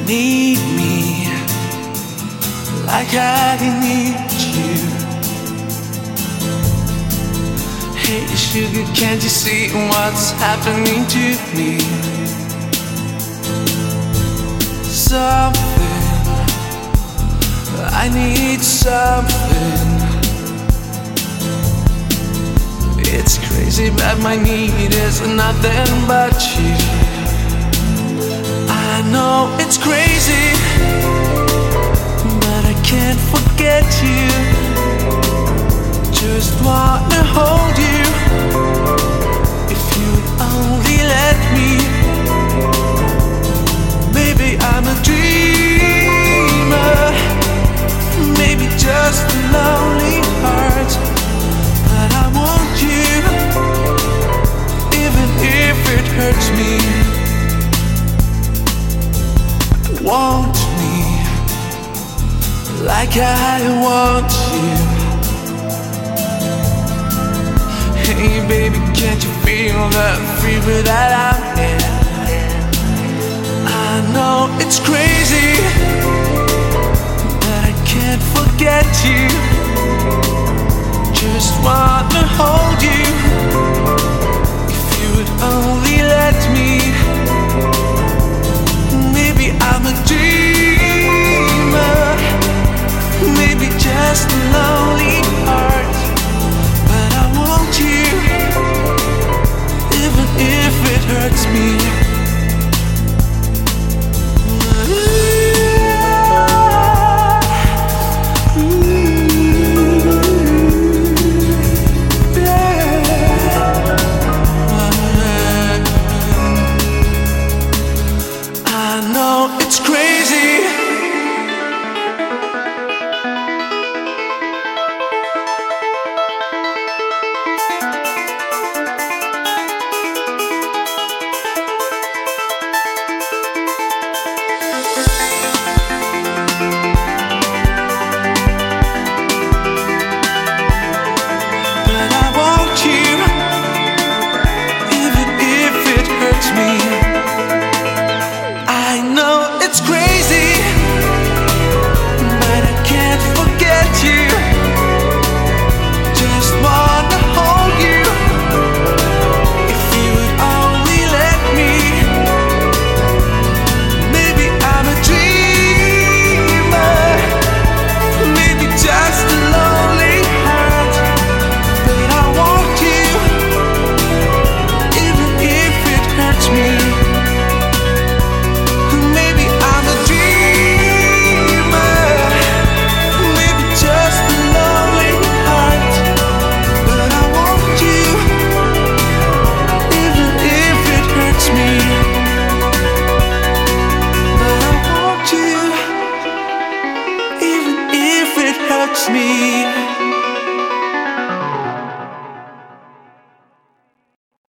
need me like I need you. Hey sugar, can't you see what's happening to me? Something, I need something. It's crazy but my need is nothing but you. I know it's crazy, but I can't forget you. Just wanna hold you, if you'd only let me. Maybe I'm a dreamer, maybe just a lonely heart, but I want you, even if it hurts me. Want me like I want you. Hey baby, can't you feel the fever that I'm in? I know it's crazy, but I can't forget you. Just wanna hold you, if you would only let me. Maybe I'm a dreamer, maybe just a lonely heart, but I want you, even if it hurts me. I know it's crazy,